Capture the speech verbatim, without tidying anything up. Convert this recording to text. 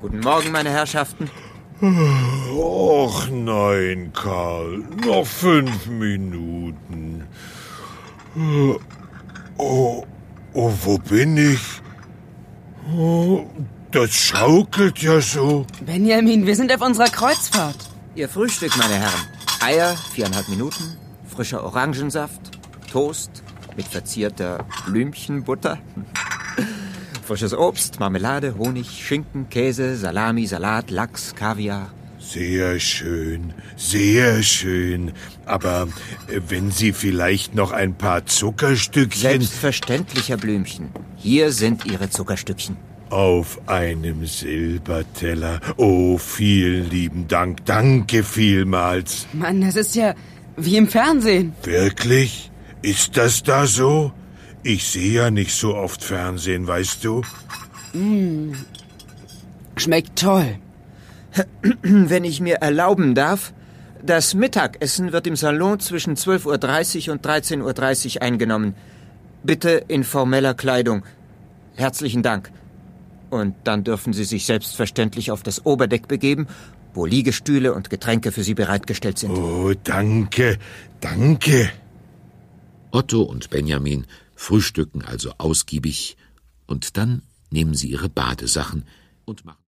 Guten Morgen, meine Herrschaften. Och nein, Karl, noch fünf Minuten. Oh, oh, wo bin ich? Oh, das schaukelt ja so. Benjamin, wir sind auf unserer Kreuzfahrt. Ihr Frühstück, meine Herren. Eier, viereinhalb Minuten, frischer Orangensaft, Toast mit verzierter Blümchenbutter, frisches Obst, Marmelade, Honig, Schinken, Käse, Salami, Salat, Lachs, Kaviar. Sehr schön, sehr schön. Aber äh, wenn Sie vielleicht noch ein paar Zuckerstückchen... Selbstverständlich, Herr Blümchen. Hier sind Ihre Zuckerstückchen. Auf einem Silberteller. Oh, vielen lieben Dank. Danke vielmals. Mann, das ist ja wie im Fernsehen. Wirklich? Ist das da so? Ich sehe ja nicht so oft Fernsehen, weißt du? Mm. Schmeckt toll. Wenn ich mir erlauben darf, das Mittagessen wird im Salon zwischen zwölf Uhr dreißig und dreizehn Uhr dreißig eingenommen. Bitte in formeller Kleidung. Herzlichen Dank. Und dann dürfen Sie sich selbstverständlich auf das Oberdeck begeben, wo Liegestühle und Getränke für Sie bereitgestellt sind. Oh, danke, danke. Otto und Benjamin frühstücken also ausgiebig und dann nehmen sie ihre Badesachen und machen